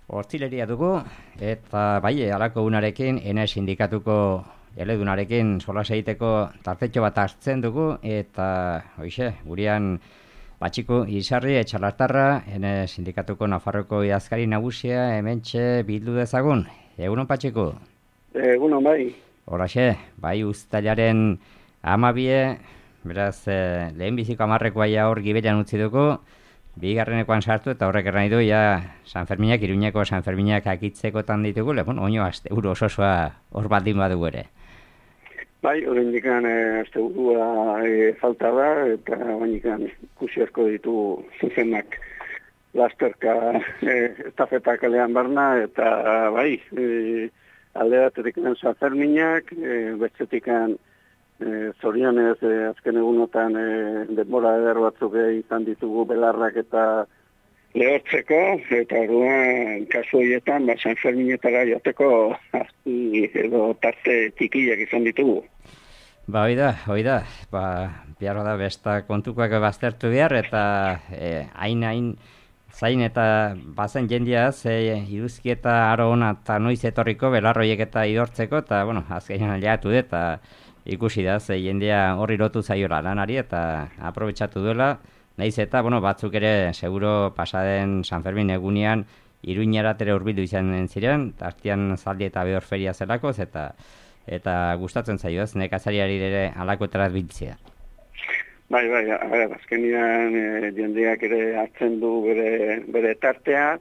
Hortzileria dugu, eta bai, halako unarekin, ene sindikatuko eledunarekin solas egiteko tartetxo bat hartzen dugu, eta hoixe, gurean Patxiku Izarri etxalartarra, ene sindikatuko Nafarroko idazkari nagusia hementxe bildu dezagun. Egunon, Patxiku? Egunon, bai. Horaxe, bai, uztailaren 12, beraz, lehenbiziko 10 hor Gibelian utzi dugu, bigarrenekoan sartu eta horrek erran du, San Ferminak, Iruñeko San Ferminak akitzekotan ditugu, oino asteburu osoa hor baldin badugu ere. Bai, horrendikan asteburua falta da, eta horrendikan ikusi asko ditu zuzenak lasterka estafetak alean barna, eta bai, alde batetik San Ferminak, betxetikan zorionez azken egunotan denbora eder batzuk izan ditugu belarrak eta lehortzeko, eta orduan kasu horietan San Ferminetara joteko edo tarte txikiak izan ditugu. Hoi da. Behar da besta kontukoak baztertu behar, eta hain zain eta bazen jendeaz, iruzki eta aro hona eta noiz etorriko belarroiek eta idortzeko, eta azkenean leatu dut, eta ikusi da, jendea horri lotu zaiola lanari eta aprobetxatu duela, nahiz eta, batzuk ere seguro pasaden San Fermin egunean Iruñera tere hurbildu izan ziren, tartean zaldi eta behor feria zelakoz, eta gustatzen zaio ez, nekazariari ere alakoetara biltzea. Bai, azkenean jendeak ere hartzen du bere tartea,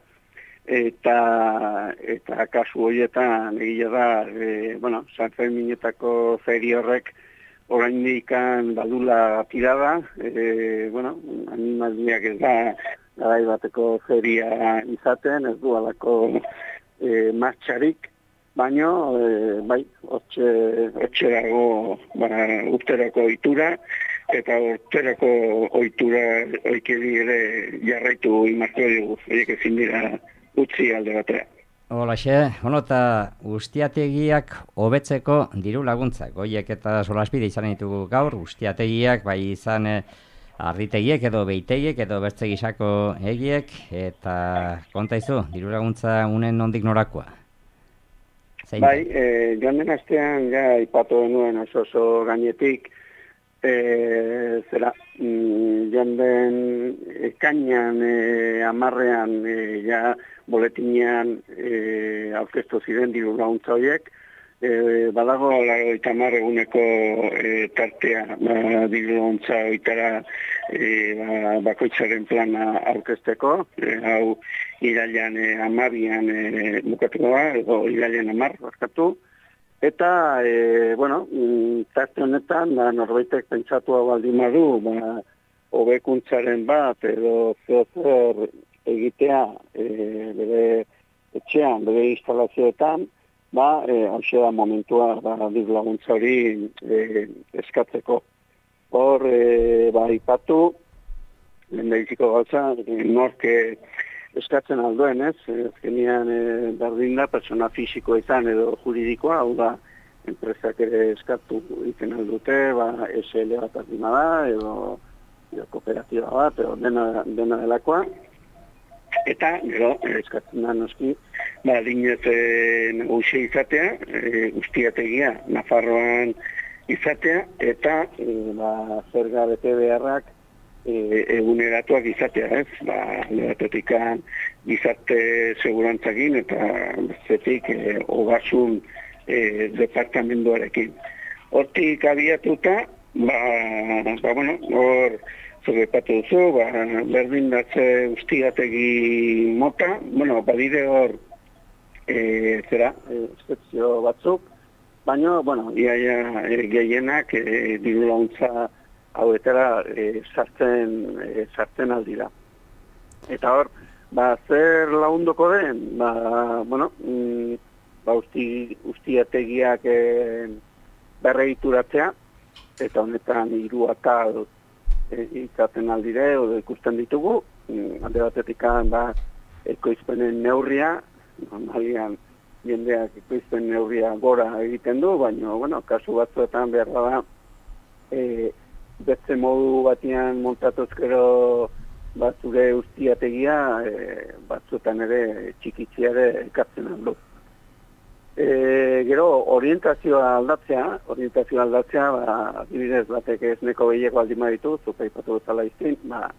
eta kasu horietan egia da, San Ferminetako feri horrek oraindik badula tirada, animaliak ez da garai bateko feria izaten, ez du alako martxarik, baina bai, hortxe dago urterako ohitura, eta urterako ohitura oikeri ere jarraitu imarko dugu, horiek ezin dira utzi alde batera. Holaxe, eta ustiategiak hobetzeko diru laguntzak. Goiek eta solasbide izan ditugu gaur, ustiategiak bai izan arditegiek edo beitegiek edo bertze gisako egiek, eta kontaizu, diru laguntza unen nondik norakoa? Bai, joan den astean ipatu denuen oso gainetik, joan den ekainan 10 boletinean aurkeztu ziren diru laguntza horiek, badago 50 eguneko tartea diru laguntza horietara bakoitzaren plana aurkezteko, hau irailean 12an bukatuko da, edo irailean 10 barkatu, eta, tarte honetan, norbaitek pentsatu hau baldin badu, hobekuntzaren bat, edo zer egitea bere etxean, bere instalazioetan, hauxe da momentua diru laguntza hori eskatzeko. Hor, ipatu, lehendabiziko gauza, nork eskatzen alduen, ez? Azkenean berdin da, persona fisiko izan edo juridikoa, hau da, enpresak ere eskatu egiten aldute, SL bat ardima da, edo kooperatiba bat, edo dena delakoa. Eta, gero, eskatzen da noski, adinez nagusia izatea, ustiategia Nafarroan izatea, eta zerga bete beharrak eguneratuak izatea, ez? Lehatetikan gizarte segurantzakin eta zetik ogasun departamenduarekin. Hortik abiatuta, hor zurepatu duzu, berdindatze ustiategi mota, badire hor espezio batzuk, baina, iaia gehienak diru laguntza hauetara sartzen aldira. Eta hor, zer lagunduko den? Ustiategiak berregituratzea, eta honetan 3 atal izaten aldire, edo ikusten ditugu, alde batetik ekoizpenen neurria, normalian jendeak ekoizpen neurria gora egiten du, baina, kasu batzuetan behar da, beste modu batian montatuz gero zure ustiategia batzuetan ere txikitzea ere ekartzen aldu. Gero, orientazioa aldatzea, adibidez batek ez neko behieko aldima ditu, zuka ipatu duzala izin,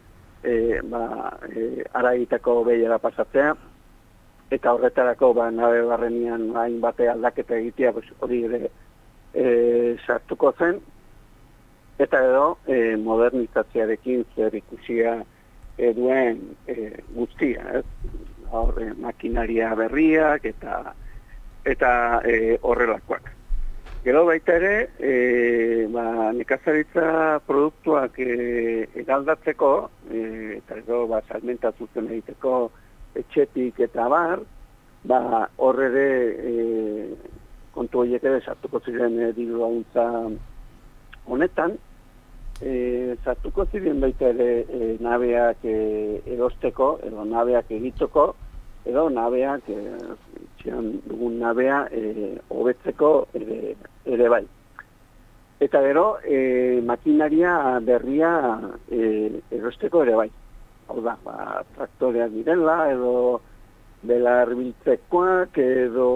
ara egiteko behiera pasatzea, eta horretarako nabe barrenian hain bate aldaketa egitea, hori ere sartuko zen, eta edo modernizatzearekin zer ikusia duen guztia, makinaria berriak eta horrelakoak. Gero baita ere, nekazaritza produktuak eraldatzeko, eta gero salmenta zuzen egiteko etxetik eta bar, hor ere kontu horiek ere sartuko ziren diru laguntza honetan, sartuko ziren baita ere nabeak erosteko, edo nabeak egiteko, edo nabeak, dugun nabea hobetzeko ere bai. Eta gero, makinaria berria erosteko ere bai. Hau da, traktoreak direla, edo belar biltzekoak, edo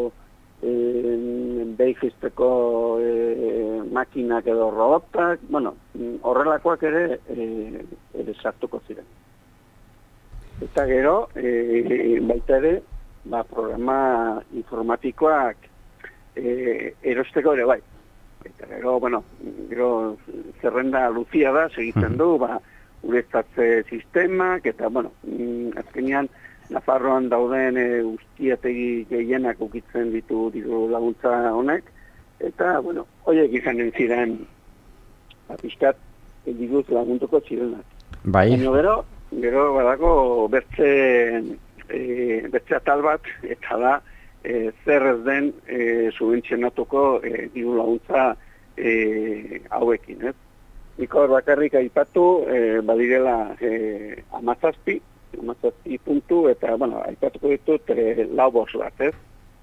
behizteko makinak edo robotak, horrelakoak ere sartuko ziren. Eta gero, baita ere, programa informatikoak erosteko ere bai. Eta gero zerrenda luzia da, segitzen du, ureztatze sistemak, eta azkenean Nafarroan dauden ustiategi gehienak ukitzen ditu diru laguntza honek, eta, horiek izanen ziren, pixkat, diruz laguntuko zirenak. Bai. Baina gero badago bertze atal bat, eta da, zer ez den subentzionatuko diru laguntza hauekin, ez? Niko bakarrik aipatu, badirela 17 puntu, eta, aipatuko ditut lau bost bat, ez?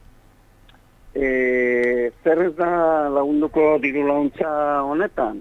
Zer ez da lagunduko diru laguntza honetan?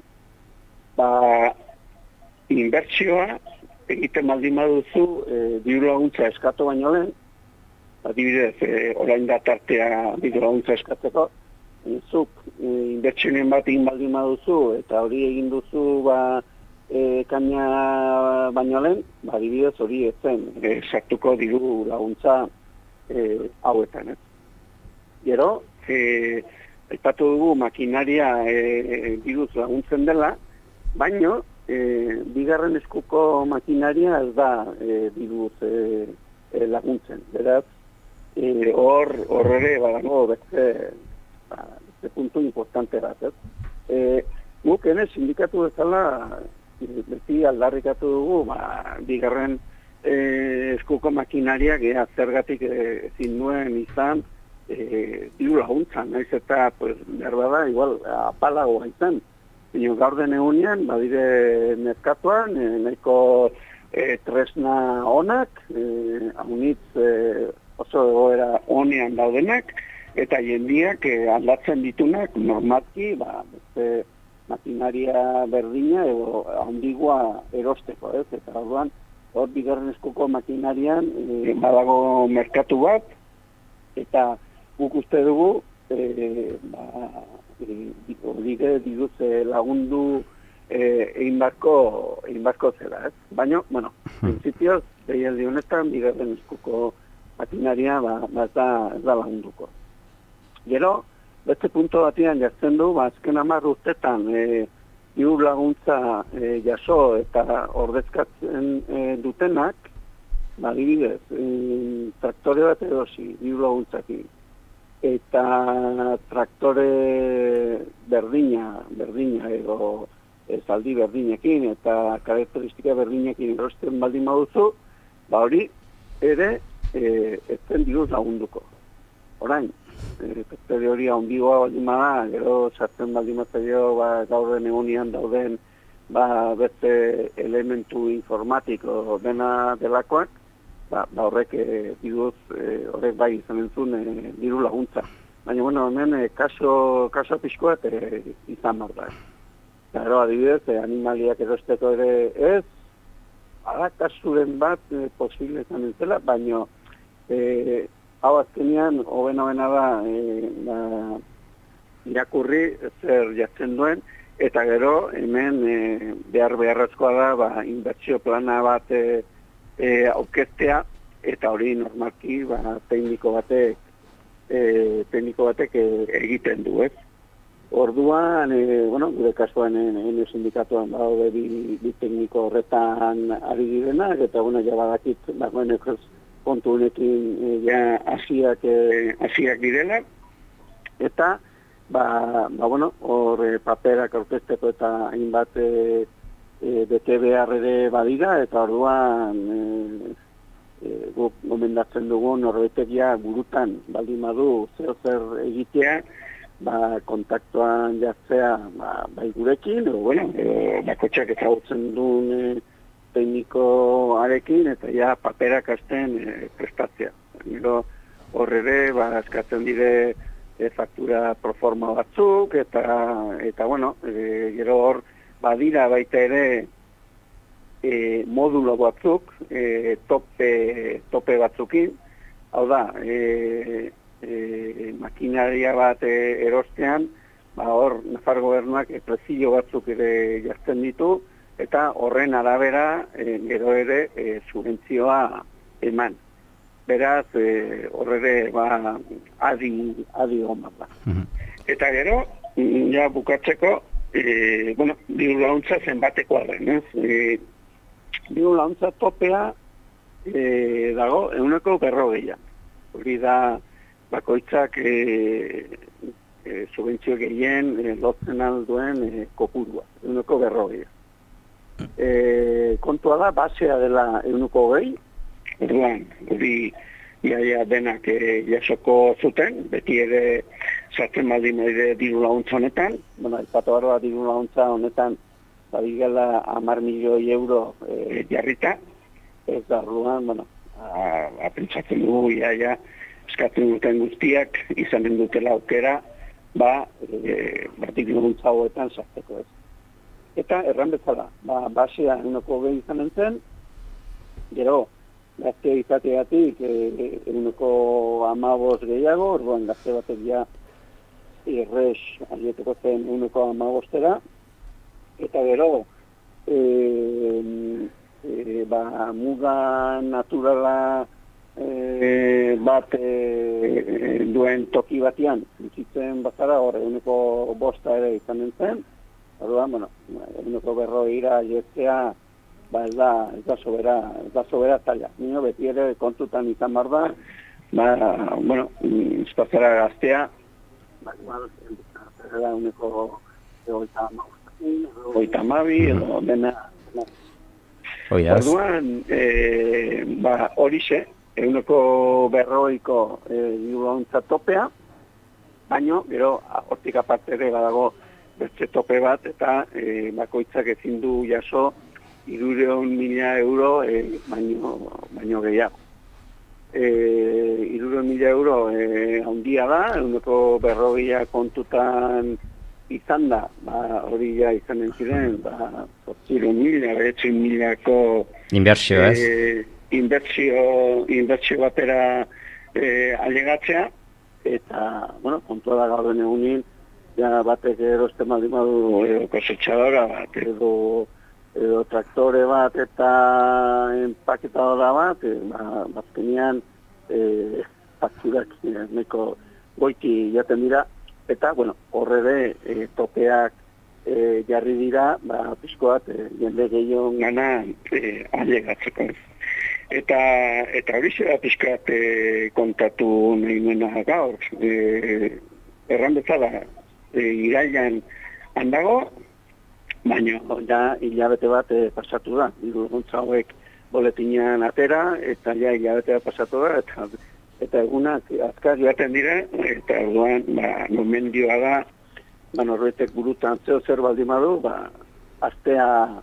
Inbertsioa egiten baldin baduzu diru laguntza eskatu baino lehen, adibidez, orain da tartea diru laguntza eskatzeko, zuk inbertsioen bat egin baldin baduzu, eta hori egin duzu kaina baino lehen, adibidez hori ezen sartuko diru laguntza hauetan, ez? Gero, aipatu dugu makinaria diruz laguntzen dela, baino, bigarren eskuko makinaria ez da diruz laguntzen. Beraz, hor ere badago beste puntu importante bat, ez? Guk ene sindikatu bezala beti aldarrikatu dugu, bigarren eskuko makinariak zergatik ezin duen izan diru laguntzan, naiz eta berbada igual apalagoa izan. Gaur den egunean, badire merkatuan, nahiko tresna onak, haunitz oso egoera honean daudenak, eta jendiak aldatzen ditunak normalki, beste makinaria berdina edo handigua erosteko, ez? Eta orduan, hor bigarren eskuko makinarian badago merkatu bat, eta guk uste dugu, diruz lagundu egin barko zela, ez? Baina, prinsipioz, behialdi honetan, bigarren eskuko makinaria ez da lagunduko. Gero, beste punto batian jartzen du, azken 10 urtetan diru laguntza jaso eta ordezkatzen dutenak, adibidez, traktore bat edosi diru laguntzakin, eta traktore berdina edo zaldi berdinekin eta karakteristika berdinekin erosten baldin baduzu, hori ere etzen diruz lagunduko. Orain, traktore hori handigoa baldin bada, gero sartzen baldin bazaio gauden egunean dauden beste elementu informatiko dena delakoak, horrek diruz, horrek bai izan entzun diru laguntza. Baina, hemen kaso pixkoat izan behar da. Gero, adibidez, animaliak erosteko ere ez, kasuren bat posible izan zela, baina hau azkenean hobena da irakurri zer jartzen duen, eta gero hemen beharrezkoa da inbertsio plana bat aurkeztea, eta hori normalki tekniko batek egiten du, ez? Orduan, gure kasuan ene sindikatuan daude bi tekniko horretan ari direnak, eta ja badakit dagoeneko kontu honekin hasiak direla, eta hor paperak aurkezteko eta hainbat bete behar ere badira, eta orduan guk gomendatzen dugu norbaitek burutan baldin badu zer egitea, kontaktuan jartzea bai gurekin, bakotxak ezagutzen duen teknikoarekin, eta paperak hasten prestatzea. Hor ere, eskatzen dire faktura proforma batzuk, eta gero hor badira baita ere modulo batzuk, tope batzukin, hau da, makinaria bat erostean, hor Nafar gobernuak prezio batzuk ere jartzen ditu, eta horren arabera gero ere subentzioa eman. Beraz, horre adi hon bat da. Eta gero, bukatzeko, diru laguntza zenbatekoa den, ez? Diru laguntza topea dago 140. Hori da, bakoitzak subentzio gehien lotzen alduen kopurua, 140. Kontua da, basea dela 120, orduan, hori iaia denak jasoko zuten, beti ere sartzen baldin ere diru laguntza honetan, aipatu behar diru laguntza honetan badigela 10 milioi euro jarrita, ez da orduan, pentsatzen dugu iaia eskatzen duten guztiak izanen dutela aukera, diru laguntza hauetan sartzeko ez. Eta erran bezala, basea 120 izanen zen, gero, gazte izateatik 115 gehiago, orduan gazte batek irres alieteko zen 115era, eta gero muga naturala bat duen toki batian bizitzen bazara, hor 105 ere izanen zen, orduan, 140 jetzea ez da sobera taila. Nino beti ere kontutan izan behar da, espazara gaztea, oita mabi, edo dena. Orduan, horixe, 140ko diru laguntza topea, baino, gero, hortik aparte ere badago beste tope bat, eta bakoitzak ezin du jaso 300.000 euro baino gehiago. 300.000 euro handia da, 140 kontutan izan da, hori izanen ziren, 800.000ko inbertsio, ez? Inbertsio batera alegatzea, eta, kontua da gaur egunin, batek erosten baldin badu kosetxadora bat, edo traktore bat eta empaketadora bat, bazkenean fakturak neko goiti jaten dira, eta, horre topeak jarri dira, pixko bat, jende gehiago gana alegatzeko. Eta hori zera pixko bat kontatu nahi nuena gaur, erran bezala, irailan handago, baina hilabete bat pasatu da. Diru laguntza hauek boletinean atera, eta hilabete bat pasatu da, eta egunak azkar joaten dira, eta orduan, gomendioa da, norbaitek burutan zer baldin badu, astea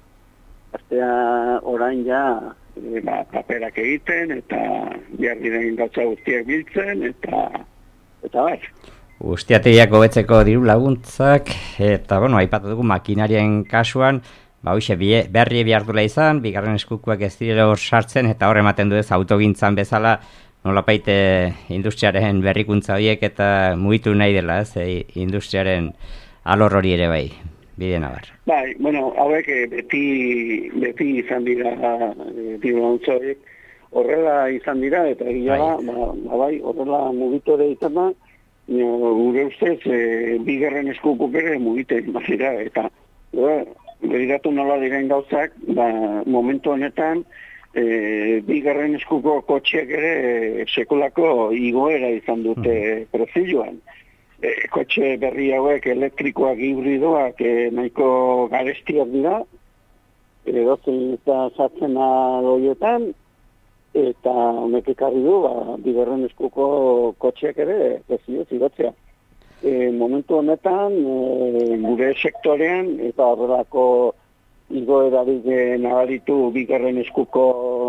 orain paperak egiten, eta behar diren gauza guztiak biltzen, eta bat. Ustiategiak hobetzeko diru laguntzak, eta, aipatu dugu makinarien kasuan, hoxe berri behar dula izan, bigarren eskukoak ez direla hor sartzen, eta hor ematen du ez autogintzan bezala, nolapait industriaren berrikuntza horiek eta mugitu nahi dela, ez, industriaren alor hori ere bai, bide nabar. Bai, bueno, hauek beti izan dira dirulaguntza horiek, horrela izan dira, eta egia da, bai, horrela mugitu ere izan da, gure ustez, bigarren eskukuk ere mugitu izan dira, eta begiratu nola diren gauzak, momentu honetan, bigarren eskuko kotxeak ere sekulako igoera izan dute profiluan. Kotxe berri hauek elektrikoak, hibridoak nahiko garestiak dira, dozein eta sartzena doietan, eta honek ekarri du, bigarren eskuko kotxeak ere prezioz igotzea. Momentu honetan, gure sektorean, eta horrelako igoerarik nabaritu bigarren eskuko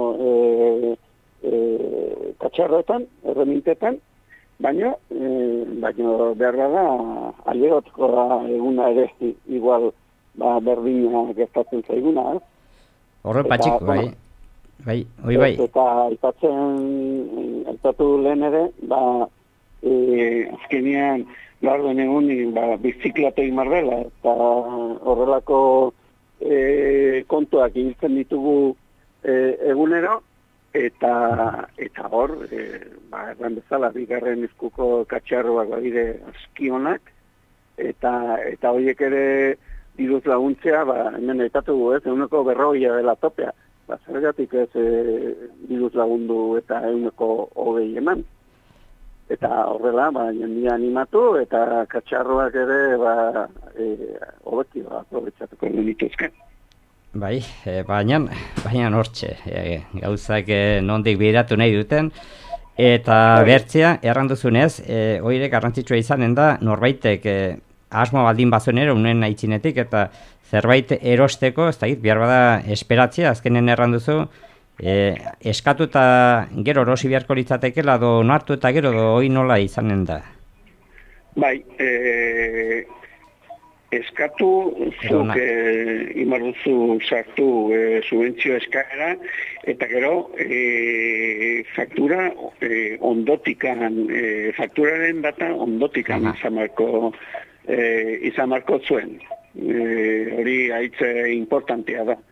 katxarroetan, erremintetan, baina behar da, ailegotko eguna ere igual berdina gertatzen zaiguna. Horren patxik, bai. Eta aipatu lehen ere, azkenean, gaur egun biziklatu egin mardela, eta horrelako kontuak ibiltzen ditugu egunero, eta hor, erran bezala, bigarren eskuko katxarroak badire askionak, eta horiek ere diruz laguntzea, hemen aipatugu ez, 140 dela topea, zergatik ez diruz lagundu eta 120 eman. Eta horrela, jendia animatu, eta katxarroak ere, hobeki, aprobetsatuko dituzke. Bai, baina hortxe, gauzak nondik bidatu nahi duten, eta bertzea, erranduzunez, oire garrantzitsua izanen da, norbaitek asmo baldin bazuen ere, unen aitzinetik, eta zerbait erosteko, ez da hit, behar bada esperatzea, azkenen erranduzu, eskatu eta gero erosi beharko litzatekela, do onartu eta gero hori nola izanen da? Bai, eskatu zuk imarduzu sartu subentzio eskaera, eta gero faktura ondotikan, fakturaren data ondotikan izan marko zuen. Hori haitze importantea da.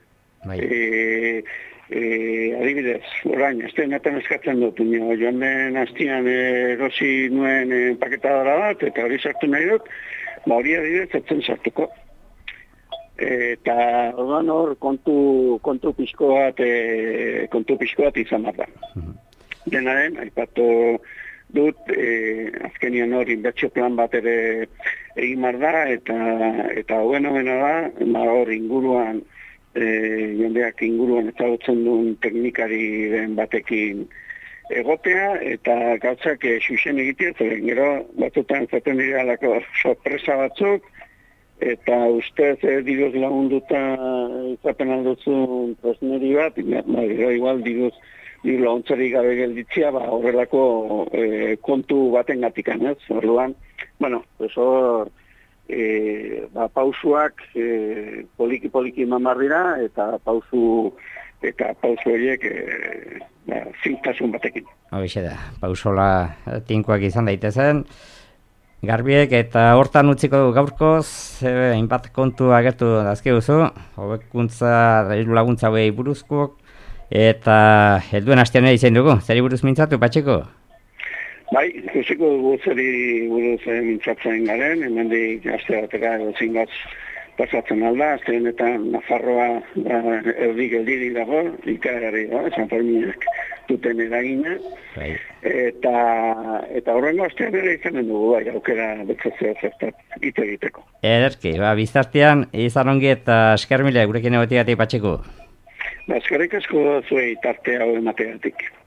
Adibidez, orain, astenetan eskatzen dut, joan den astian erosi nuen paketadora bat, eta hori sartu nahi dut, hori adibidez etzen sartuko. Eta orduan hor kontu pixko bat izan bat da. Denaren, aipatu dut, azkenian hor inbertsio plan bat ere egin mar da, eta hoena da, hor inguruan, jendeak inguruan ezagutzen duen teknikari den batekin egotea, eta gauzak xuxen egitea, gero batzutan zaten dira alako sorpresa batzuk, eta ustez diruz lagunduta izaten alduzun tresneri bat, gero igual diruz laguntzari gabe gelditzea, horrelako kontu baten gatikan, ez? Orduan, hor, pausuak poliki eman dira, eta pausu horiek zintasun batekin. Hoxe da, pausola tinkoak izan daitezen, garbiek eta hortan utziko du gaurkoz, hainbat kontu agertu dazkiguzu, hobekuntza laguntza hauei buruzkoak, eta helduen hastean ere izan dugu, zeri buruz mintzatu, Patxiko? Bai, ikusiko dugu zeri buruz mintzatzen garen, hemendik aste batera zingoz pasatzen alda, azten eta Nafarroa erdi dago, ikarari, San Ferminak duten eragina, eta horrengo astean ere izanen dugu, aukera betzatzea zertat ite egiteko. Ederki, biztartean, izan ongi eta eskermile gurekin egotigatik, Patxiko. Eskerrik asko zuei tarte hau emategatik.